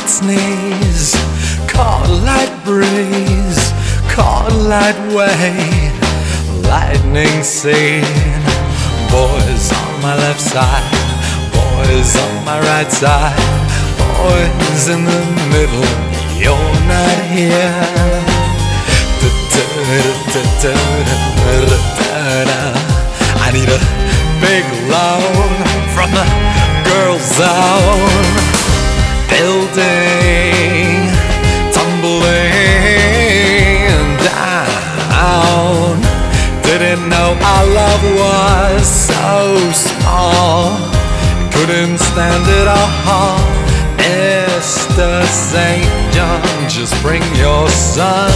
light sneeze, caught a light breeze, caught a light wave, lightning scene. Boys on my left side, boys on my right side, boys in the middle, you're not here. I need a big loan from the girls' zone. Building, tumbling down. Didn't know our love was so small, couldn't stand it all. Mr. St. John, just bring your son.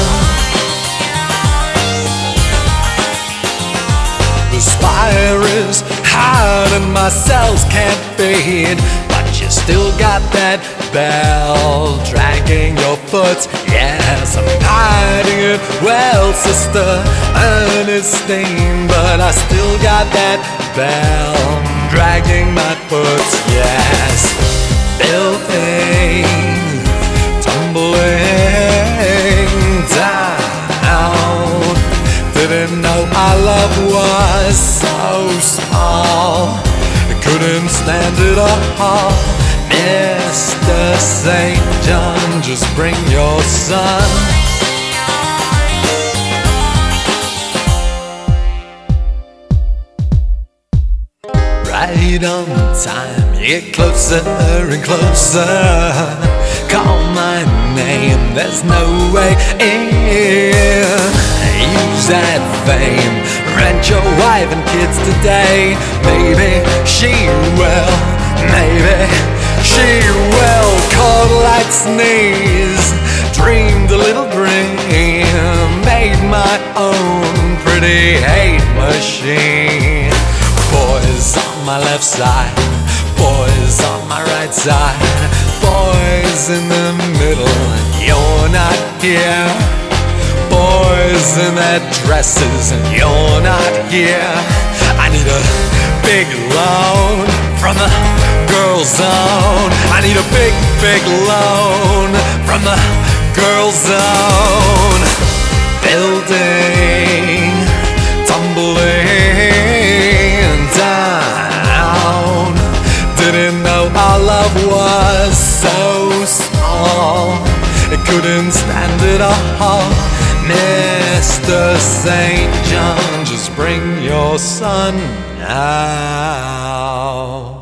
The fire is hot and my cells can't beat, but you still got that bell dragging your foot. Yes, I'm hiding it well, Sister Ernestine, but I still got that bell dragging my foot. Yes, building, tumbling down. Didn't know our love was so small, couldn't stand it all. Mr. St. John, just bring your son. Right on time, you get closer and closer. Call my name, there's no way in. Use that fame, rent your wife and kids today. Maybe she will, maybe she will. Caught a light sneeze, dreamed a little dream, made my own pretty hate machine. Boys on my left side, boys on my right side, boys in the middle, and you're not here. Boys in their dresses and you're not here. I need a big loan from the girls' zone. I need a big, big loan from the girls' zone. Building, tumbling down. Didn't know our love was so small, it couldn't stand it all. Mr. St. John, just bring your son now.